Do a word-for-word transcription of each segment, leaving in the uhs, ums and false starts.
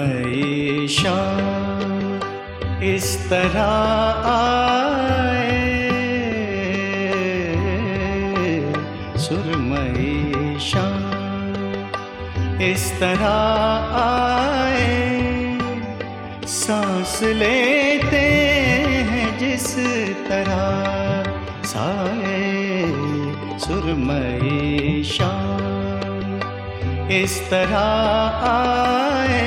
सुरमई शाम इस तरह आए, सुरमई शाम इस तरह आए, सांस लेते हैं जिस तरह साए, सुरमई शाम इस तरह आए,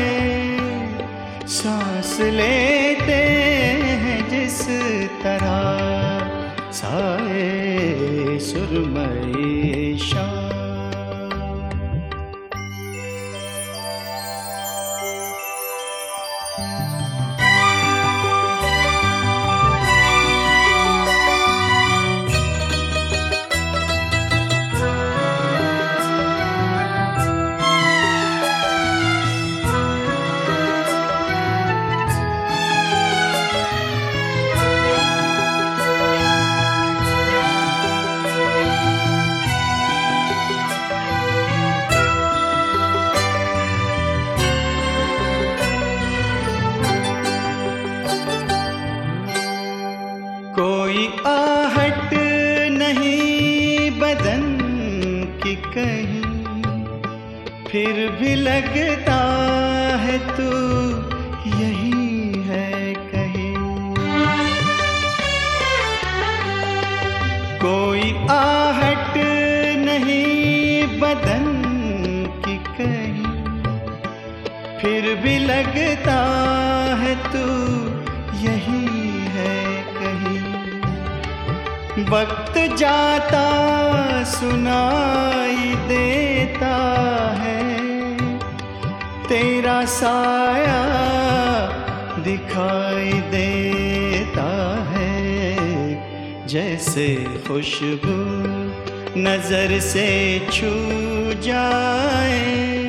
सांस लेते हैं जिस तरह साए, सुरमई शाम। कोई आहट नहीं बदन की कहीं, फिर भी लगता है तू यही है कहीं। कोई आहट नहीं बदन की कहीं, फिर भी लगता है तू यही है कहीं। वक्त जाता सुनाई देता है, तेरा साया दिखाई देता है, जैसे खुशबू नजर से छू जाए,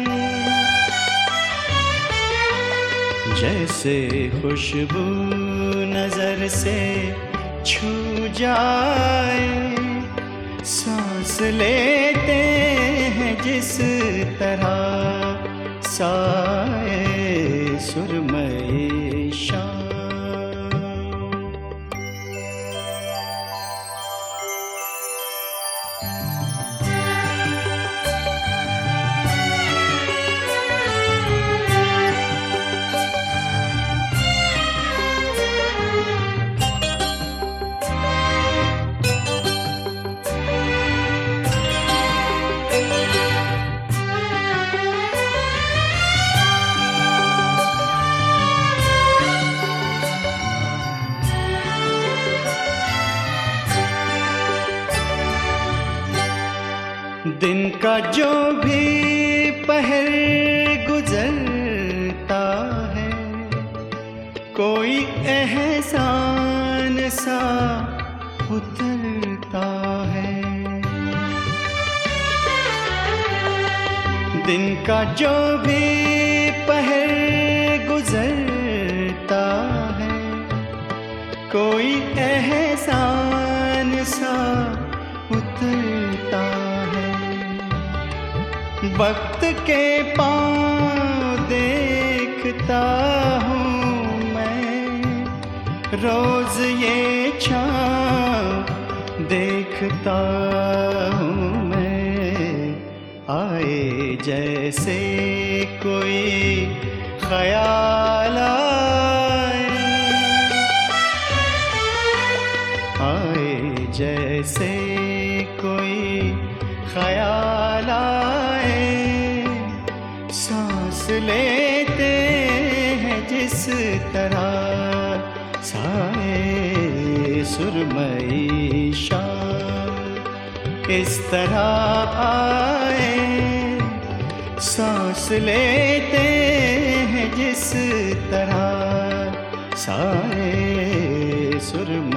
जैसे खुशबू नजर से छू जाए, सांस लेते हैं जिस तरह साए, सुरमई शाम। दिन का जो भी पहर गुजरता है, कोई एहसान सा उतरता है। दिन का जो भी पहर गुजरता है, कोई एहसान सा उतरता है। वक्त के पाँव देखता हूँ मैं, रोज ये छाँव देखता हूँ मैं, आए जैसे कोई ख्याल आए, आए जैसे कोई ख्याल आए, सांस लेते हैं जिस तरह साए, सुरमई शाम इस तरह आए, सांस लेते हैं जिस तरह साए, सुरमई